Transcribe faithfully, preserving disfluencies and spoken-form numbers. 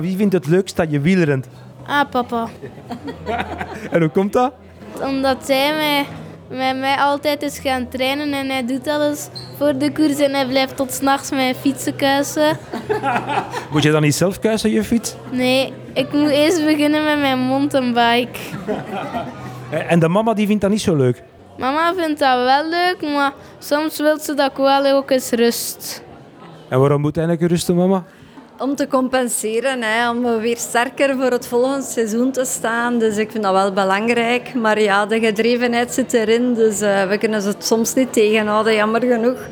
Wie vindt het leukst dat je wielrent? Ah, papa. En hoe komt dat? Omdat hij mij, met mij altijd is gaan trainen en hij doet alles voor de koers en hij blijft tot 's nachts met fietsen kuisen. Moet je dan niet zelf kuisen, je fiets? Nee, ik moet eerst beginnen met mijn mountainbike. En de mama die vindt dat niet zo leuk? Mama vindt dat wel leuk, maar soms wil ze dat ik wel ook eens rust. En waarom moet eigenlijk rusten, mama? Om te compenseren, hè, om weer sterker voor het volgende seizoen te staan. Dus ik vind dat wel belangrijk. Maar ja, de gedrevenheid zit erin, dus uh, we kunnen het soms niet tegenhouden, jammer genoeg.